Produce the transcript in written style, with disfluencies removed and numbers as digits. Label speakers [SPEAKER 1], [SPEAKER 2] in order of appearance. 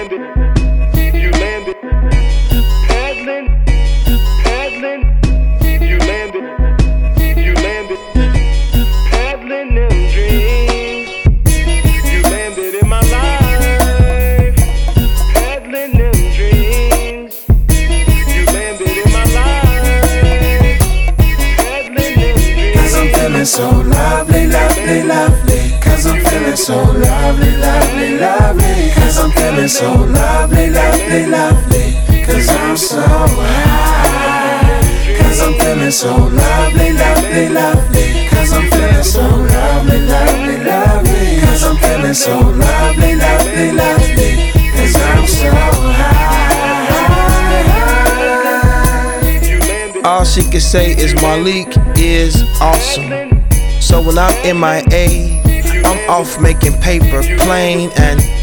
[SPEAKER 1] landed, you landed, paddling, paddling, you landed, paddling them dreams, you landed in my life, paddling them dreams, you landed in my life, paddling them dreams.
[SPEAKER 2] 'Cause I'm feeling so lovely, lovely, lovely. 'Cause I'm feeling so lovely, lovely, lovely. 'Cause I'm feeling so lovely, lovely, lovely. 'Cause I'm so high. 'Cause I'm feeling so lovely, lovely, lovely. 'Cause I'm feeling so lovely, lovely, lovely. 'Cause I'm feeling so lovely, lovely, lovely. 'Cause I'm so high.
[SPEAKER 3] All she can say is Malik is awesome. So when I'm MIA, I'm off making paper plain and